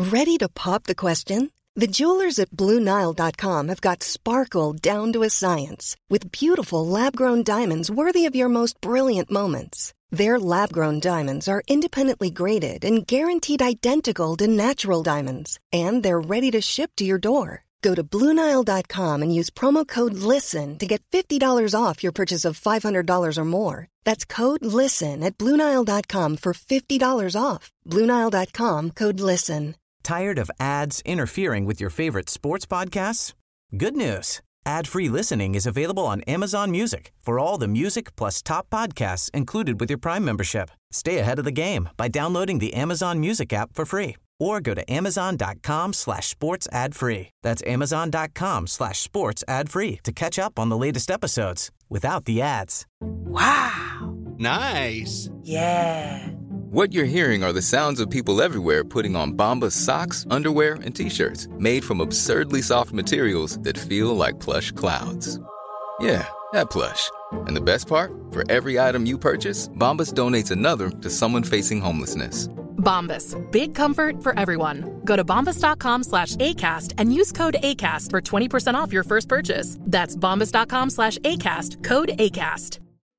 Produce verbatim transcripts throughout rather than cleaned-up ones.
Ready to pop the question? The jewelers at Blue Nile dot com have got sparkle down to a science with beautiful lab-grown diamonds worthy of your most brilliant moments. Their lab-grown diamonds are independently graded and guaranteed identical to natural diamonds, and they're ready to ship to your door. Go to Blue Nile dot com and use promo code LISTEN to get fifty dollars off your purchase of five hundred dollars or more. That's code LISTEN at Blue Nile dot com for fifty dollars off. Blue Nile dot com, code LISTEN. Tired of ads interfering with your favorite sports podcasts? Good news. Ad-free listening is available on Amazon Music for all the music plus top podcasts included with your Prime membership. Stay ahead of the game by downloading the Amazon Music app for free or go to amazon.com slash sports ad free. That's amazon.com slash sports ad free to catch up on the latest episodes without the ads. Wow. Nice. Yeah. What you're hearing are the sounds of people everywhere putting on Bombas socks, underwear, and T-shirts made from absurdly soft materials that feel like plush clouds. Yeah, that plush. And the best part? For every item you purchase, Bombas donates another to someone facing homelessness. Bombas. Big comfort for everyone. Go to bombas.com slash ACAST and use code ACAST for twenty percent off your first purchase. That's bombas.com slash ACAST. Code ACAST.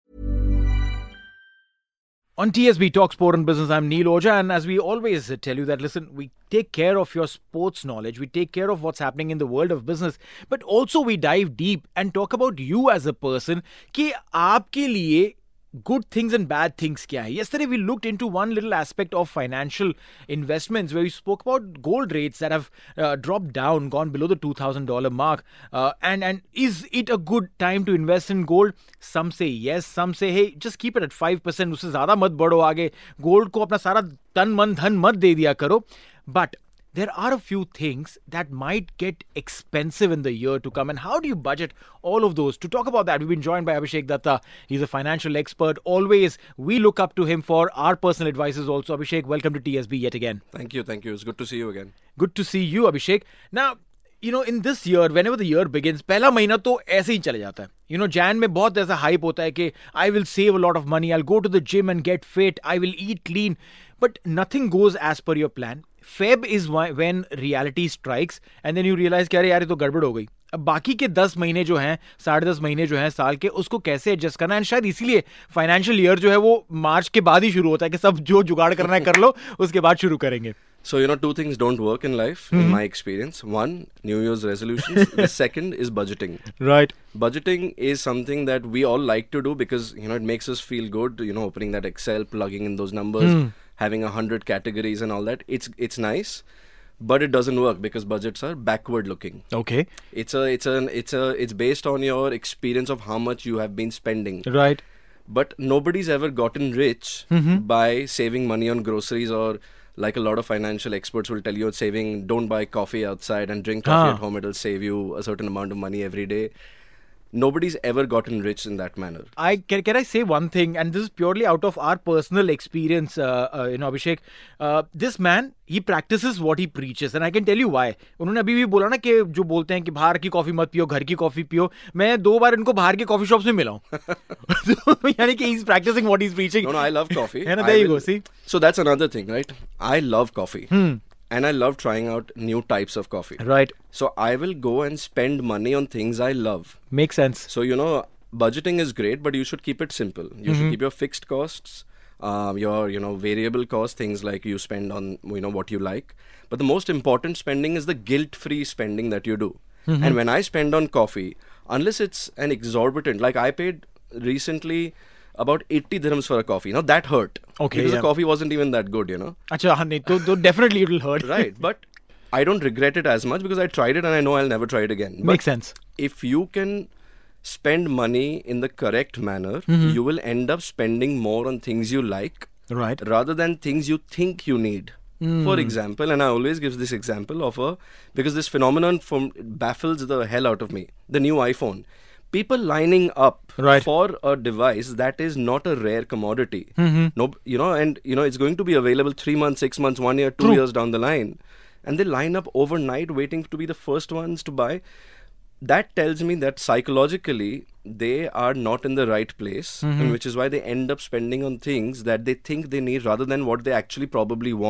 On T S B Talk Sport and Business, I'm Neil Oja, and as we always tell you that, listen, we take care of your sports knowledge, we take care of what's happening in the world of business, but also we dive deep and talk about you as a person, कि आपके लिए good things and bad things kya hai. Yesterday we looked into one little aspect of financial investments where we spoke about gold rates that have uh, dropped down, gone below the two thousand dollars mark. Uh, and, and is it a good time to invest in gold? Some say yes, some say, hey, just keep it at five percent. उससे ज़्यादा मत बढ़ो आगे. Gold को अपना सारा तन मन धन मत दे दिया करो. But there are a few things that might get expensive in the year to come. And how do you budget all of those? To talk about that, we've been joined by Abhishek Datta. He's a financial expert. Always, we look up to him for our personal advices also. Abhishek, welcome to T S B yet again. Thank you, thank you. It's good to see you again. Good to see you, Abhishek. Now, you know, in this year, whenever the year begins, पहला महीना तो ऐसे ही चले जाता है. You know, Jan में बहुत ऐसा hype होता है कि I will save a lot of money, I'll go to the gym and get fit, I will eat clean. But nothing goes as per your plan. Feb is when reality strikes and then you realize कि अरे यार ये तो गड़बड़ हो गई. अब बाकी के दस महीने जो हैं, साढ़े दस महीने जो हैं साल के, उसको कैसे एडजस्ट करना है. शायद इसीलिए फाइनेंशियल ईयर जो है वो मार्च के बाद ही शुरू होता है कि सब जो जुगाड़ करना है कर लो, उसके बाद शुरू करेंगे. So, you know, two things don't work in life, mm-hmm. in my experience. One, New Year's resolutions. The second is budgeting. Right. Budgeting is something that we all like to do because, you know, it makes us feel good, you know, opening that Excel, plugging in those numbers, mm. having a hundred categories and all that. It's it's nice, but it doesn't work because budgets are backward looking. Okay. It's a it's an it's a it's based on your experience of how much you have been spending. Right. But nobody's ever gotten rich mm-hmm. by saving money on groceries, or like a lot of financial experts will tell you, saving, don't buy coffee outside and drink coffee ah. at home. It'll save you a certain amount of money every day. Nobody's ever gotten rich in that manner. I can, can I say one thing, and this is purely out of our personal experience, uh, uh, you know, Abhishek. Uh, this man, he practices what he preaches, and I can tell you why. उन्होंने अभी भी बोला ना कि जो बोलते हैं कि बाहर की कॉफी मत पियो, घर की कॉफी पियो. मैं दो बार इनको बाहर के कॉफी शॉप्स में मिला हूँ. यानी कि he's practicing what he's preaching. No, no, I love coffee. And there you go, see. So that's another thing, right? I love coffee. Hmm. And I love trying out new types of coffee. Right. So I will go and spend money on things I love. Makes sense. So, you know, budgeting is great, but you should keep it simple. You mm-hmm. should keep your fixed costs, um, your, you know, variable costs, things like you spend on, you know, what you like. But the most important spending is the guilt-free spending that you do. Mm-hmm. And when I spend on coffee, unless it's an exorbitant, like I paid recently about eighty dirhams for a coffee. Now that hurt. Okay. Because yeah. the coffee wasn't even that good, you know. Achha, nahi, to, to definitely it'll hurt. Right. But I don't regret it as much because I tried it and I know I'll never try it again. But makes sense. If you can spend money in the correct manner, mm-hmm. you will end up spending more on things you like. Right. Rather than things you think you need. Mm. For example, and I always give this example of a, because this phenomenon from baffles the hell out of me. The new iPhone. People lining up right. for a device that is not a rare commodity. Mm-hmm. No, you know, and you know it's going to be available three months, six months, one year, two True. years down the line, and they line up overnight waiting to be the first ones to buy. That tells me that psychologically they are not in the right place, mm-hmm. and which is why they end up spending on things that they think they need rather than what they actually probably want.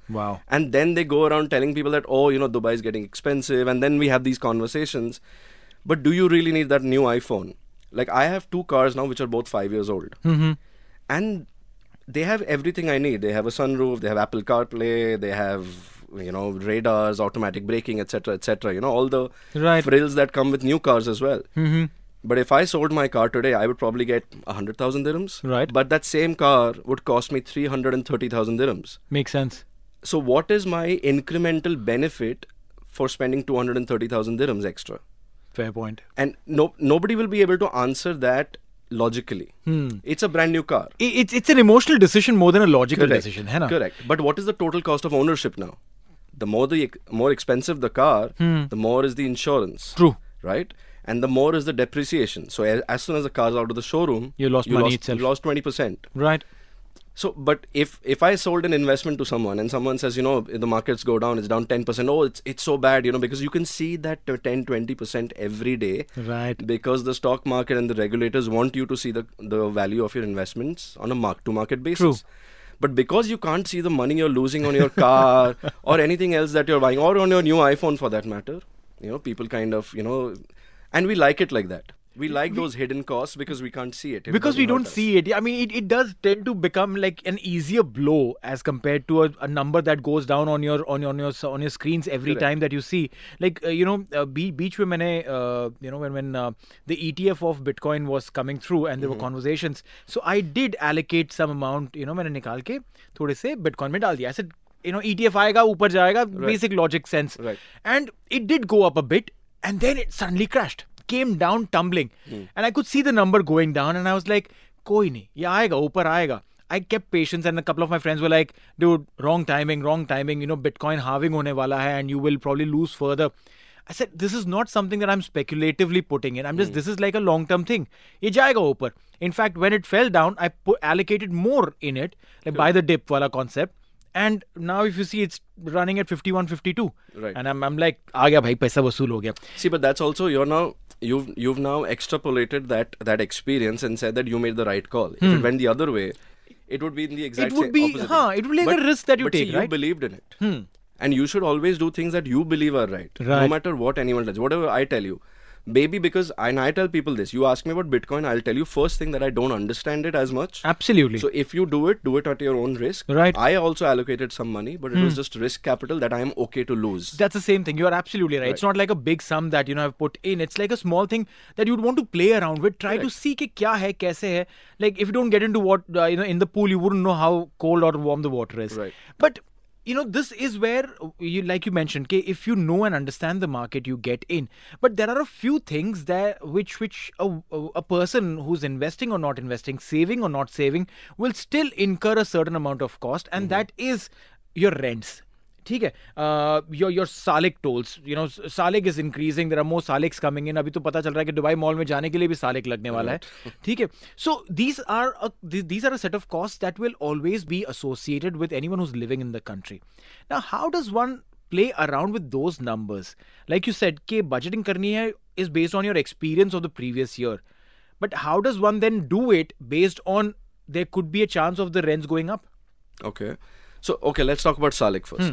Wow. And then they go around telling people that, oh, you know, Dubai is getting expensive. And then we have these conversations. But do you really need that new iPhone? Like, I have two cars now which are both five years old. Mm-hmm. And they have everything I need. They have a sunroof, they have Apple CarPlay, they have, you know, radars, automatic braking, et cetera, et cetera. You know, all the Right. frills that come with new cars as well. Mm-hmm. But if I sold my car today, I would probably get one hundred thousand dirhams. Right. But that same car would cost me three hundred thirty thousand dirhams. Makes sense. So what is my incremental benefit for spending two hundred thirty thousand dirhams extra? Fair point. And no, nobody will be able to answer that logically. Hmm. It's a brand new car. I- It's it's an emotional decision more than a logical Correct. decision, hai na? Correct. But what is the total cost of ownership now? The more the ex- more expensive the car, the more is the insurance. True. Right? And the more is the depreciation. So as, as soon as the car's out of the showroom, You lost money lost, itself. You lost twenty percent. Right. So, but if if I sold an investment to someone and someone says, you know, if the markets go down, it's down ten percent. Oh, it's it's so bad, you know, because you can see that uh, ten, twenty percent every day. Right. Because the stock market and the regulators want you to see the, the value of your investments on a mark-to-market basis. True. But because you can't see the money you're losing on your car or anything else that you're buying, or on your new iPhone for that matter, you know, people kind of, you know, and we like it like that. We like those hidden costs because we can't see it. It Because we doesn't don't hurt us. see it. I mean, it, it does tend to become like an easier blow as compared to a, a number that goes down on your on your on your, on your screens every Correct. time that you see. Like uh, you know, uh, Be- beach mein maine, uh, you know when when uh, the E T F of Bitcoin was coming through and there were conversations. So I did allocate some amount. You know, मैंने निकाल के थोड़े से Bitcoin में डाल दिया. I said, you know, E T F आएगा ऊपर जाएगा. Basic logic sense. Right. And it did go up a bit, and then it suddenly crashed. Came down tumbling, and I could see the number going down, and I was like, "Koi nahi, ye aayega, upar aayega." I kept patience, and a couple of my friends were like, "Dude, wrong timing, wrong timing. You know, Bitcoin halving hone wala hai, and you will probably lose further." I said, "This is not something that I'm speculatively putting in. I'm just this is like a long-term thing. Ye jayega upar." In fact, when it fell down, I put, allocated more in it, like by the dip wala concept. And now if you see, it's running at fifty-one, fifty-two. Right. And I'm, I'm like, aa gaya bhai, paisa vasool ho gaya. See, but that's also you're now you've you've now extrapolated that that experience and said that you made the right call. If it went the other way, it would be in the exact It would same be- opposite. huh, way. it would be like a But- risk that you but take, see, right? You believed in it, and you should always do things that you believe are right, no Right. matter what anyone does. Whatever I tell you, baby, because I, and I tell people this. You ask me about Bitcoin, I'll tell you first thing that I don't understand it as much. Absolutely. So if you do it, do it at your own risk. Right. I also allocated some money, but it was just risk capital that I am okay to lose. That's the same thing. You are absolutely right. It's not like a big sum that you know I've put in. It's like a small thing that you'd want to play around with. Try to Correct. see कि क्या है, कैसे है. Like if you don't get into what uh, you know in the pool, you wouldn't know how cold or warm the water is. Right. But you know this is where you like you mentioned. Okay, if you know and understand the market, you get in. But there are a few things that which which a, a person who's investing or not investing, saving or not saving, will still incur a certain amount of cost, and that is your rents. ठीक है, uh, your your Salik tolls, you know, Salik is increasing. There are more Saliks coming in. अभी तो पता चल रहा है कि Dubai mall में जाने के लिए भी Salik लगने वाला है. ठीक है. So these are a, these are a set of costs that will always be associated with anyone who's living in the country. Now, how does one play around with those numbers? Like you said, कि budgeting करनी है is based on your experience of the previous year. But how does one then do it based on there could be a chance of the rents going up? Okay. So, okay, let's talk about Salik first.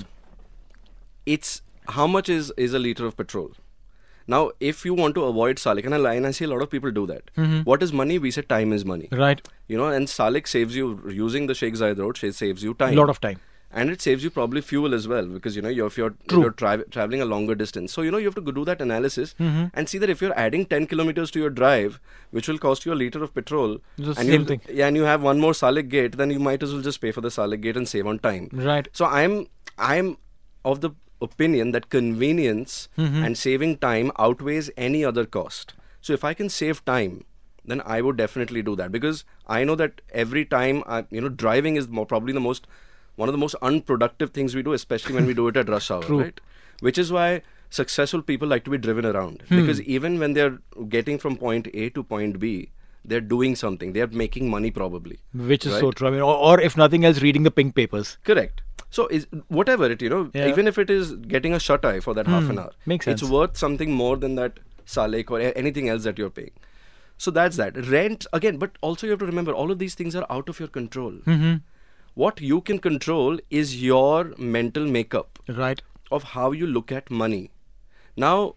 It's how much is, is a liter of petrol? Now, if you want to avoid Salik, and I, and I see a lot of people do that. What is money? We say time is money. Right. You know, and Salik saves you, using the Sheikh Zayed road, it saves you time. A lot of time. And it saves you probably fuel as well, because, you know, you're, if you're, if you're tra- traveling a longer distance. So, you know, you have to go do that analysis and see that if you're adding ten kilometers to your drive, which will cost you a liter of petrol, It's the and same you, thing. Yeah, and you have one more Salik gate, then you might as well just pay for the Salik gate and save on time. Right. So I'm I'm of the opinion that convenience and saving time outweighs any other cost. So if I can save time, then I would definitely do that, because I know that every time I, you know, driving is more, probably the most one of the most unproductive things we do, especially when we do it at rush hour, right? Which is why successful people like to be driven around, because even when they're getting from point A to point B, they're doing something. They're making money probably. Which is right? so true. I mean, or, or if nothing else, reading the pink papers. Correct. So is whatever it, you know, Yeah. even if it is getting a shut eye for that half an hour, makes it's sense. worth something more than that Salik or a- anything else that you're paying. So that's that. Rent, again, but also you have to remember, all of these things are out of your control. What you can control is your mental makeup. Right. Of how you look at money. Now,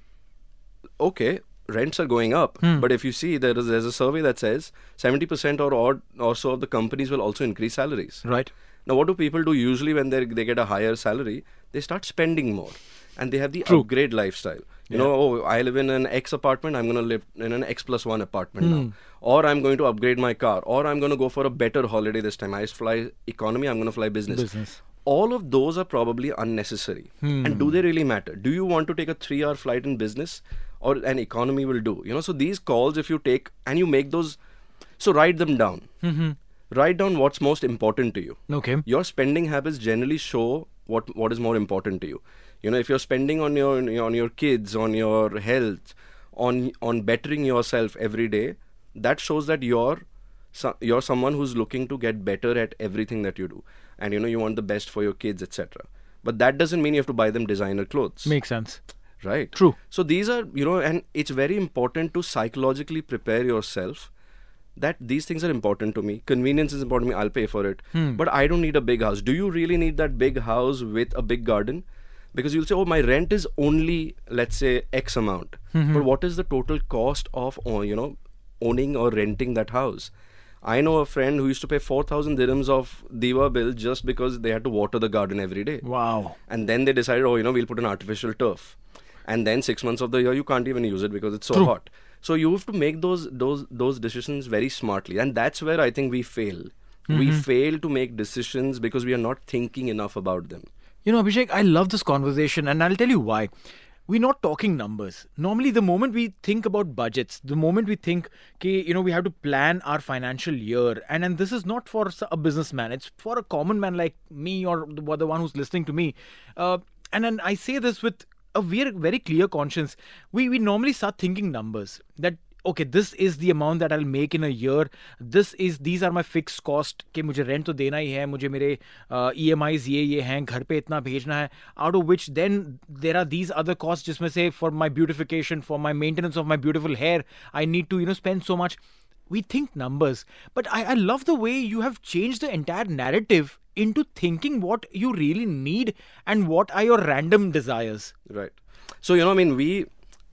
okay, rents are going up, Hmm. but if you see, there is there's a survey that says seventy percent or odd or so of the companies will also increase salaries. Right. Now, what do people do usually when they they get a higher salary? They start spending more, and they have the True. upgrade lifestyle. You Yeah. know, oh, I live in an X apartment, I'm going to live in an X plus one apartment Hmm. now. Or I'm going to upgrade my car, or I'm going to go for a better holiday this time. I fly economy, I'm going to fly business. Business. All of those are probably unnecessary. Hmm. And do they really matter? Do you want to take a three hour flight in business, or an economy will do? You know, so these calls, if you take and you make those, so write them down. Mm-hmm. Write down what's most important to you. Okay. Your spending habits generally show what what is more important to you. You know, if you're spending on your on your kids, on your health, on on bettering yourself every day, that shows that you're so, you're someone who's looking to get better at everything that you do, and you know you want the best for your kids, et cetera. But that doesn't mean you have to buy them designer clothes. Makes sense. Right. True. So these are, you know, and it's very important to psychologically prepare yourself that these things are important to me. Convenience is important to me. I'll pay for it. Hmm. But I don't need a big house. Do you really need that big house with a big garden? Because you'll say, oh, my rent is only, let's say, X amount. Mhm. But what is the total cost of, uh, you know, owning or renting that house? I know a friend who used to pay four thousand dirhams of Diva bill just because they had to water the garden every day. Wow. And then they decided, oh, you know, we'll put an artificial turf. And then six months of the year, you can't even use it because it's so True. hot. So you have to make those those those decisions very smartly. And that's where I think we fail. We Mhm. fail to make decisions because we are not thinking enough about them. You know, Abhishek, I love this conversation, and I'll tell you why. We're not talking numbers. Normally, the moment we think about budgets, the moment we think, okay, you know, we have to plan our financial year, and, and this is not for s- a businessman, it's for a common man like me or the, or the one who's listening to me. Uh, and then I say this with a very, very clear conscience. We, we normally start thinking numbers that, okay, this is the amount that I'll make in a year. This is these are my fixed cost. कि मुझे rent तो देना ही है, मुझे मेरे uh, E M Is ये ये हैं, घर पे इतना भेजना है. Out of which then there are these other costs जिसमें से for my beautification, for my maintenance of my beautiful hair, I need to you know spend so much. We think numbers, but I, I love the way you have changed the entire narrative into thinking what you really need and what are your random desires. Right. So, you know, I mean, we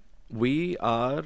we are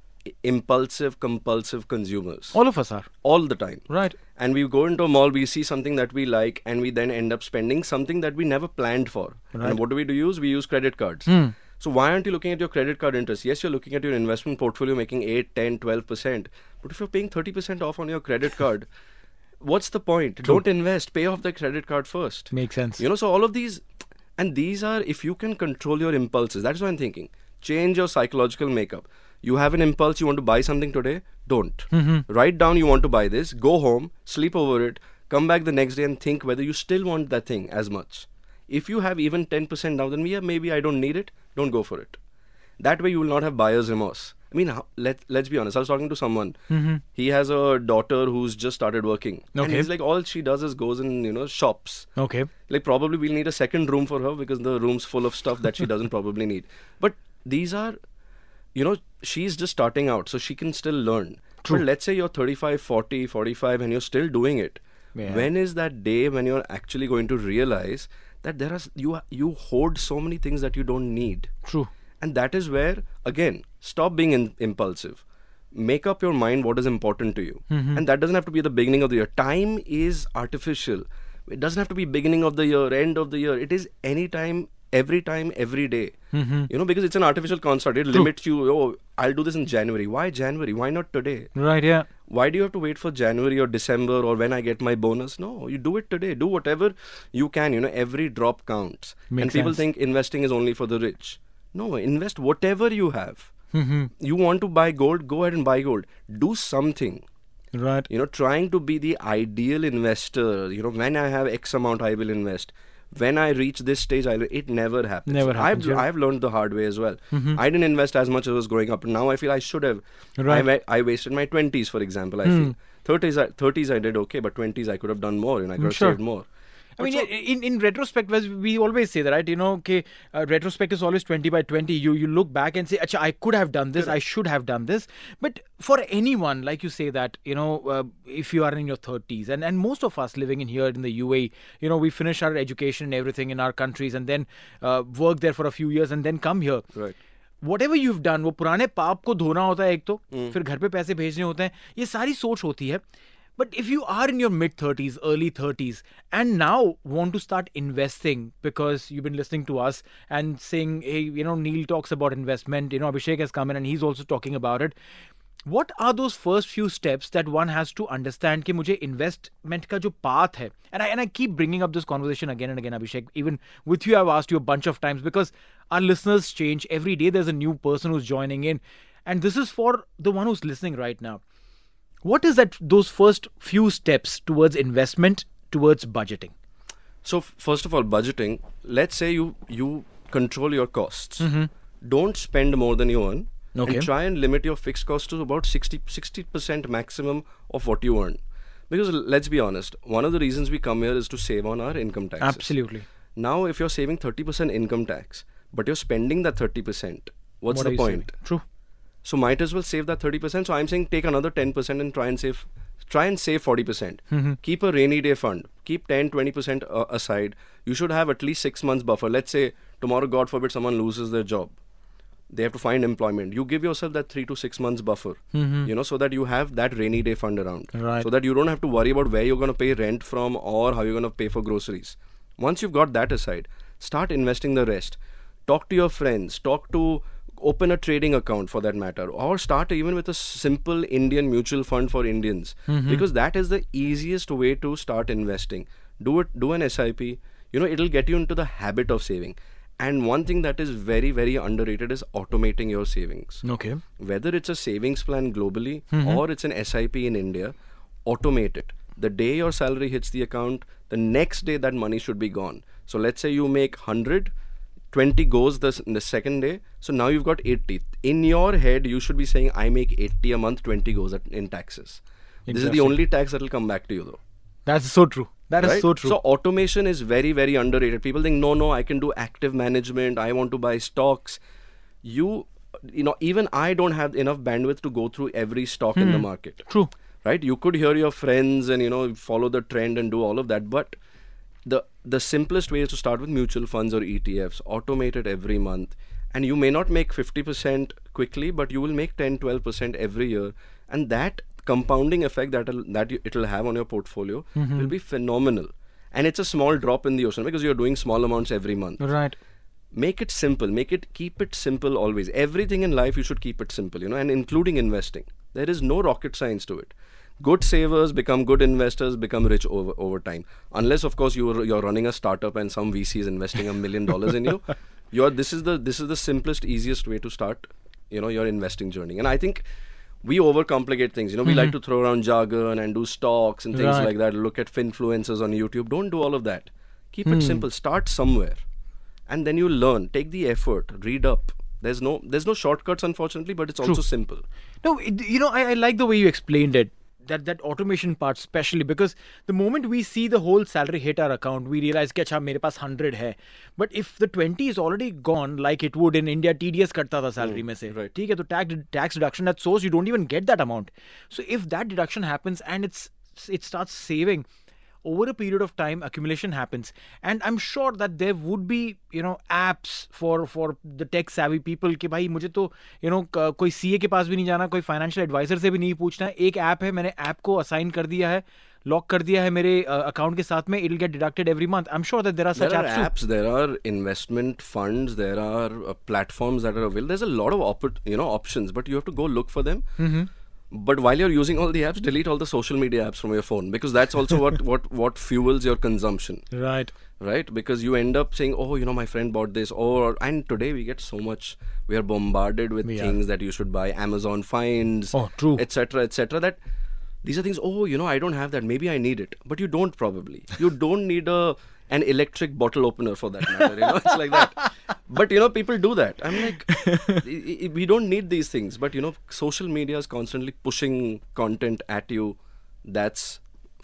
impulsive, compulsive consumers. All of us are. All the time. Right. And we go into a mall, we see something that we like, and we then end up spending something that we never planned for. Right. And what do we do use? We use credit cards. Hmm. So why aren't you looking at your credit card interest? Yes, you're looking at your investment portfolio making eight, ten, twelve percent. But if you're paying thirty percent off on your credit card, what's the point? True. Don't invest. Pay off the credit card first. Makes sense. You know, so all of these, and these are, if you can control your impulses, that's what I'm thinking. Change your psychological makeup. You have an impulse, you want to buy something today, don't. Mhm. Write down you want to buy this, go home, sleep over it, come back the next day and think whether you still want that thing as much. If you have even ten percent now, then yeah, maybe I don't need it, don't go for it. That way you will not have buyer's remorse. I mean, how, let, let's be honest, I was talking to someone, Mhm. he has a daughter who's just started working. And Okay. he's like, all she does is goes in, you know, shops. Okay. Like probably we'll need a second room for her because the room's full of stuff that she doesn't probably need. But these are, you know, she's just starting out, so she can still learn. True. But let's say you're thirty-five, forty, forty-five and you're still doing it. Yeah. When is that day when you're actually going to realize that there are you you hoard so many things that you don't need? True. And that is where, again, stop being in, impulsive. Make up your mind what is important to you. Mhm. And that doesn't have to be the beginning of the year. Time is artificial. It doesn't have to be beginning of the year, end of the year. It is any time, every time, every day. Mhm. You know, because it's an artificial construct. It True. limits you. Oh, I'll do this in January. Why January? Why not today? Right, yeah. Why do you have to wait for January or December or when I get my bonus? No, you do it today. Do whatever you can. You know, every drop counts. Makes and people sense. think investing is only for the rich. No, invest whatever you have. Mhm. You want to buy gold? Go ahead and buy gold. Do something. Right. You know, trying to be the ideal investor. You know, when I have X amount, I will invest. When I reach this stage, I will. It never happens. Never I've, happens, yeah. I've learned the hard way as well. Mhm. I didn't invest as much as I was growing up. And now I feel I should have. Right. I, wa- I wasted my twenties, for example, I Hmm. feel. thirties, I, thirties I did okay, but twenties I could have done more and I could have Sure. saved more. I mean, yeah, in, in retrospect, as we always say that, right? You know, okay, uh, retrospect is always twenty by twenty. You you look back and say, Achha, I could have done this, I should have done this. But for anyone, like you say that, you know, uh, if you are in your thirties, and, and most of us living in here in the U A E, you know, we finish our education and everything in our countries and then uh, work there for a few years and then come here. Right. Whatever you've done, वो पुराने पाप को धोना होता है एक तो, फिर घर पे पैसे भेजने होते हैं, ये सारी सोच होती है. But if you are in your mid-thirties, early thirties, and now want to start investing because you've been listening to us and saying, hey, you know, Neil talks about investment, you know, Abhishek has come in and he's also talking about it. What are those first few steps that one has to understand कि मुझे investment का जो path है? And I, and I keep bringing up this conversation again and again, Abhishek. Even with you, I've asked you a bunch of times because our listeners change. Every day there's a new person who's joining in. And this is for the one who's listening right now. What is that? Those first few steps towards investment, towards budgeting? So f- first of all, budgeting. Let's say you you control your costs. Mm-hmm. Don't spend more than you earn. Okay. And try and limit your fixed costs to about sixty percent maximum of what you earn. Because let's be honest, one of the reasons we come here is to save on our income taxes. Absolutely. Now, if you're saving thirty percent income tax, but you're spending that thirty percent, what's What are the you point? saving? True. So might as well save that thirty percent. So I'm saying take another ten percent and try and save try and save forty percent. Mm-hmm. Keep a rainy day fund. Keep ten, twenty percent uh, aside. You should have at least six months buffer. Let's say tomorrow, God forbid, someone loses their job. They have to find employment. You give yourself that three to six months buffer, Mm-hmm. you know, so that you have that rainy day fund around. Right. So that you don't have to worry about where you're going to pay rent from or how you're going to pay for groceries. Once you've got that aside, start investing the rest. Talk to your friends. Talk to, open a trading account for that matter. Or start even with a simple Indian mutual fund for Indians. Mm-hmm. Because that is the easiest way to start investing. Do it, do an S I P. You know, it'll get you into the habit of saving. And one thing that is very, very underrated is automating your savings. Okay. Whether it's a savings plan globally Mm-hmm. or it's an S I P in India, automate it. The day your salary hits the account, the next day that money should be gone. So let's say you make one hundred, twenty goes the, the second day. So now you've got eighty. In your head, you should be saying, I make eighty a month, twenty goes at, in taxes. This is the Interesting. only tax that will come back to you though. That's so true. That is Right? so true. So automation is very, very underrated. People think, no, no, I can do active management. I want to buy stocks. You, you know, even I don't have enough bandwidth to go through every stock in the market. True. Right? You could hear your friends and, you know, follow the trend and do all of that. But the the simplest way is to start with mutual funds or E T Fs. Automate it every month. And you may not make fifty percent quickly, but you will make ten, twelve percent every year. And that compounding effect that it'll, that you- it'll have on your portfolio Mm-hmm. will be phenomenal. And it's a small drop in the ocean because you're doing small amounts every month. Right. Make it simple. Make it, keep it simple always. Everything in life you should keep it simple, you know, and including investing. There is no rocket science to it. Good savers become good investors, become rich over over time. Unless, of course, you're you're running a startup and some V C is investing a million dollars in you. You're this is the this is the simplest, easiest way to start, you know, your investing journey. And I think we overcomplicate things. You know, we like to throw around jargon and do stocks and things Right. like that. Look at finfluencers on YouTube. Don't do all of that. Keep it simple. Start somewhere, and then you learn. Take the effort. Read up. There's no there's no shortcuts, unfortunately, but it's also simple. No, it, you know, I, I like the way you explained it. That that automation part, especially because the moment we see the whole salary hit our account, we realize कि अच्छा मेरे पास one hundred है. But if the twenty is already gone, like it would in India, T D S कटता था salary में से. right. ठीक है, तो tax tax deduction at source, you don't even get that amount. So if that deduction happens and it's it starts saving, over a period of time, accumulation happens. And I'm sure that there would be, you know, apps for for the tech savvy people कि भाई मुझे तो, you know, क- कोई C A के पास भी नहीं जाना, कोई financial advisor से भी नहीं पूछना. एक ऐप है, मैंने ऐप को assign कर दिया है, लॉक कर दिया है मेरे अकाउंट के साथ में. It'll get deducted every month. I'm sure that there are such There are apps, apps, there are investment funds, there are uh, platforms that are available. There's a lot of op- you know options, but you have to go look for them. Mm-hmm. But while you're using all the apps, delete all the social media apps from your phone, because that's also what, what, what fuels your consumption, too. Right. right? Because you end up saying, oh, you know, my friend bought this, or and today we get so much, we are bombarded with We are. things that you should buy, Amazon finds, Oh, true. et cetera, et cetera. That these are things. Oh, you know, I don't have that. Maybe I need it, but you don't probably. You don't need a an electric bottle opener for that matter. You know, it's like that. But you know, people do that. I'm like, i- i- we don't need these things. But you know, social media is constantly pushing content at you. That's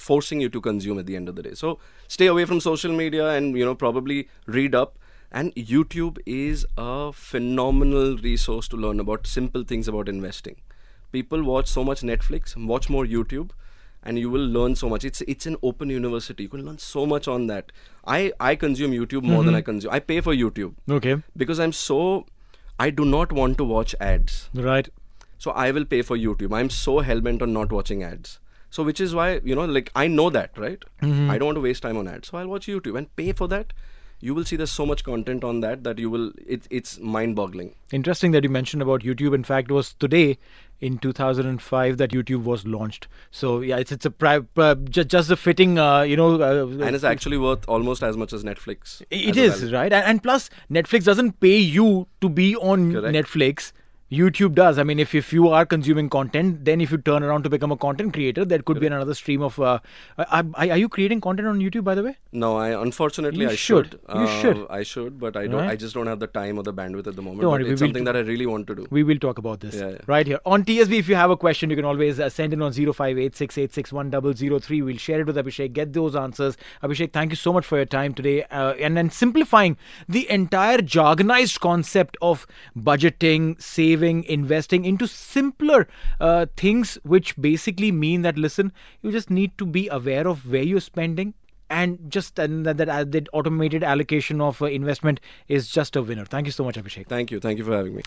forcing you to consume at the end of the day. So stay away from social media and, you know, probably read up. And YouTube is a phenomenal resource to learn about simple things about investing. People watch so much Netflix, watch more YouTube, and you will learn so much. It's it's an open university. You can learn so much on that. I, I consume YouTube more mm-hmm. than I consume. I pay for YouTube. Okay. Because I'm so... I do not want to watch ads. Right. So I will pay for YouTube. I'm so hell-bent on not watching ads. So which is why, you know, like I know that, right? Mm-hmm. I don't want to waste time on ads. So I'll watch YouTube and pay for that. You will see there's so much content on that that you will, it, it's mind-boggling. Interesting that you mentioned about YouTube. In fact, it was today in two thousand five that YouTube was launched. So yeah, it's it's a pri- uh, just, just a fitting, uh, you know. Uh, and it's actually worth almost as much as Netflix. It is, well. Right? And, and plus, Netflix doesn't pay you to be on Correct. Netflix. YouTube does. I mean, if, if you are consuming content, then if you turn around to become a content creator, there could Correct. be another stream of... Uh, are, are you creating content on YouTube, by the way? No, I unfortunately you I should. should. You uh, should. I should, but I don't. Right. I just don't have the time or the bandwidth at the moment. Don't but worry, it's something that I really want to do. We will talk about this yeah, yeah. right here. On T S B, if you have a question, you can always uh, send in on zero five eight six eight six one zero zero three. We'll share it with Abhishek, get those answers. Abhishek, thank you so much for your time today. Uh, and then simplifying the entire jargonized concept of budgeting, saving, investing into simpler uh, things, which basically mean that, listen, you just need to be aware of where you're spending, and just and that, that, uh, that automated allocation of uh, investment is just a winner. Thank you so much, Abhishek. Thank you. Thank you for having me.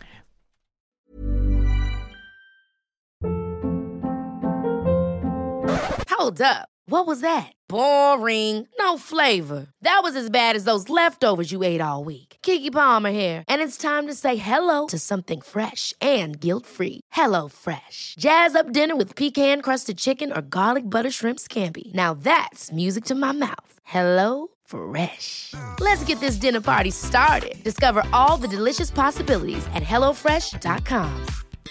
Hold up. What was that? Boring. No flavor. That was as bad as those leftovers you ate all week. Keke Palmer here. And it's time to say hello to something fresh and guilt-free. Hello Fresh. Jazz up dinner with pecan-crusted chicken or garlic butter shrimp scampi. Now that's music to my mouth. Hello Fresh. Let's get this dinner party started. Discover all the delicious possibilities at hello fresh dot com.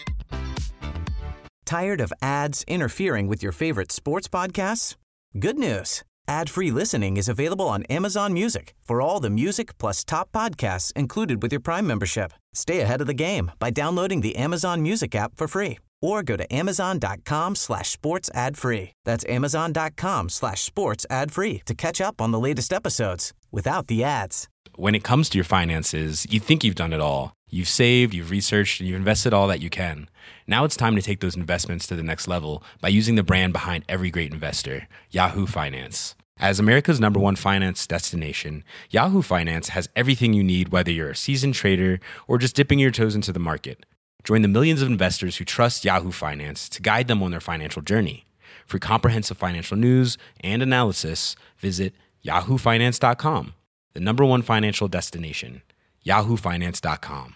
Tired of ads interfering with your favorite sports podcasts? Good news. Ad-free listening is available on Amazon Music for all the music plus top podcasts included with your Prime membership. Stay ahead of the game by downloading the Amazon Music app for free or go to amazon.com slash sports ad free. That's amazon.com slash sports ad free to catch up on the latest episodes without the ads. When it comes to your finances, you think you've done it all. You've saved, you've researched, and you've invested all that you can. Now it's time to take those investments to the next level by using the brand behind every great investor, Yahoo Finance. As America's number one finance destination, Yahoo Finance has everything you need, whether you're a seasoned trader or just dipping your toes into the market. Join the millions of investors who trust Yahoo Finance to guide them on their financial journey. For comprehensive financial news and analysis, visit yahoo finance dot com, the number one financial destination, yahoo finance dot com.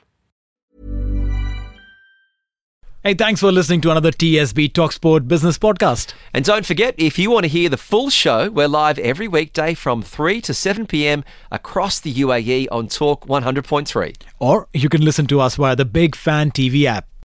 Hey, thanks for listening to another T S B TalkSport Business Podcast. And don't forget, if you want to hear the full show, we're live every weekday from three to seven p.m. across the U A E on Talk one hundred point three. Or you can listen to us via the Big Fan T V app.